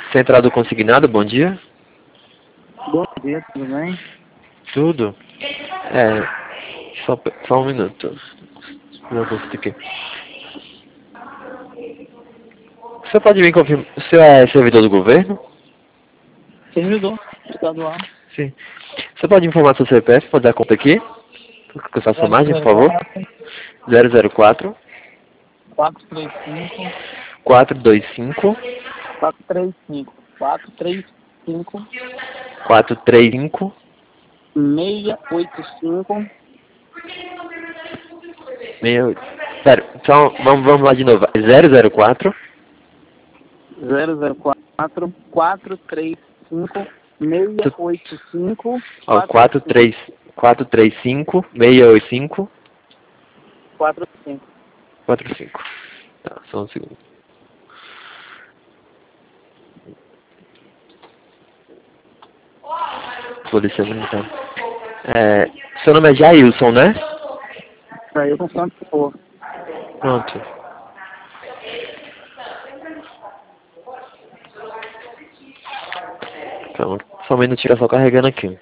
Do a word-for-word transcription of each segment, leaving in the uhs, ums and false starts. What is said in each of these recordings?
Central do Consignado, bom dia. Bom dia, tudo bem? Tudo? É, só, só um minuto. Não consigo aqui. Você pode me confirmar, o senhor é servidor do governo? Servidor estadual. Sim. Você pode informar seu C P F, pode dar conta aqui? Com sua imagem, por favor. zero zero quatro, quatro três cinco, quatro dois cinco, quatro três cinco, quatro três cinco, quatro três cinco, seis oito cinco, meu... Pera, só, vamos, vamos lá de novo. zero zero quatro, zero zero quatro, quatro três cinco, seis oito cinco, ó, quatro três cinco, seis oito cinco, quatro cinco. quatro cinco. Tá, só um segundo. Polícia Militar. É, seu nome é Jailson, né? Aí eu não sei onde for. Pronto. Pronto. Só um minutinho, só carregando aqui.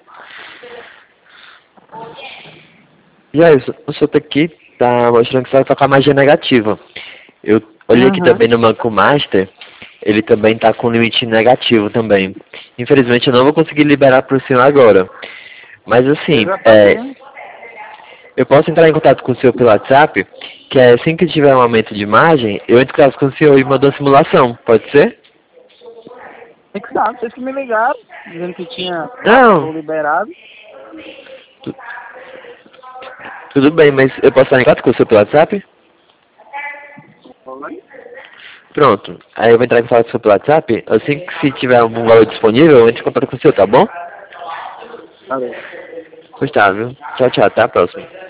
Jailson, o seu aqui tá mostrando que você vai tocar magia negativa. Eu olhei aqui Uhum. também no Banco Master, ele também tá com limite negativo também. Infelizmente eu não vou conseguir liberar pro senhor agora. Mas assim, Eu já tá é, bem. eu posso entrar em contato com o senhor pelo WhatsApp, que é assim que tiver um aumento de margem, eu entro em contato com o senhor e mando a simulação, pode ser? Tem que saber, vocês que me ligaram, dizendo que tinha Não. liberado. Tu- Tudo bem, mas eu posso estar em contato com o senhor pelo WhatsApp? Pronto. Aí eu vou entrar em contato com o senhor pelo WhatsApp, assim que se tiver algum valor disponível, eu entro em contato com o senhor, tá bom? Valeu. Pois tá, viu? Tchau, tchau, até a próxima.